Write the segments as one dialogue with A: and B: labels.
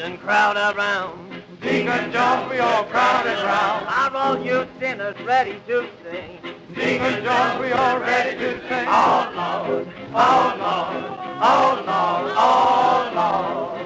A: and crowd around.
B: Deacon Jones, we all crowded round.
A: Are all you sinners ready to sing?
B: Deacon Jones, we all ready to sing.
A: Oh Lord, oh Lord, oh Lord, oh Lord.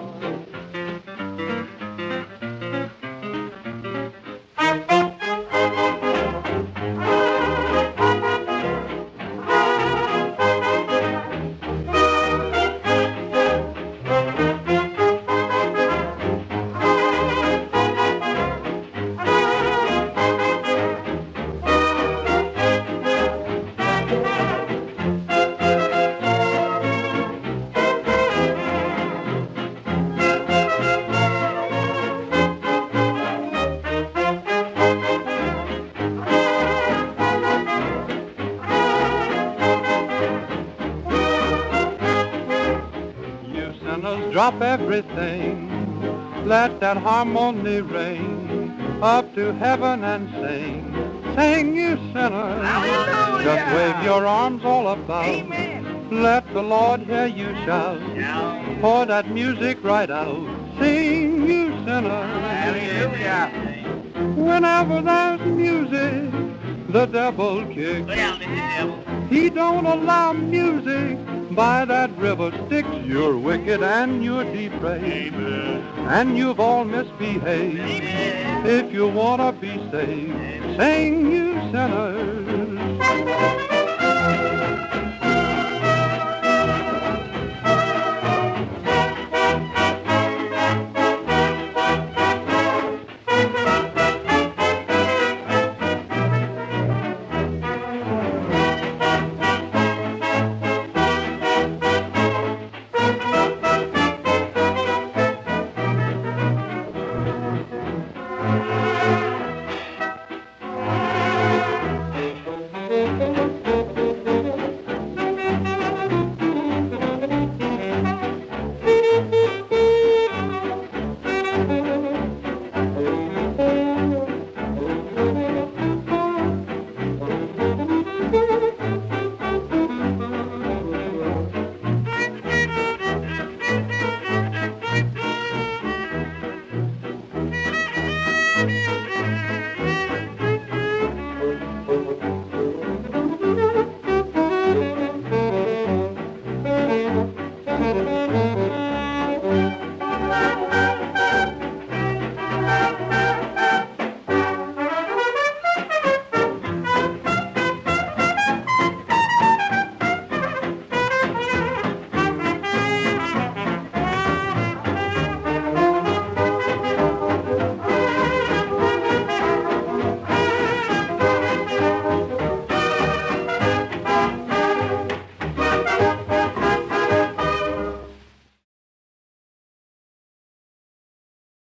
B: Drop everything, let that harmony ring up to heaven and sing. Sing, you sinners,
A: Hallelujah.
B: Just wave your arms all about.
A: Amen.
B: Let the Lord hear you shout, pour that music right out. Sing, you sinners,
A: Hallelujah.
B: whenever there's music, the devil kicks.
A: Go down, Mr. Devil.
B: He don't allow music by that river Styx. You're wicked and you're depraved, and you've all misbehaved.
A: Amen.
B: If you want to be saved, sing, you sinners.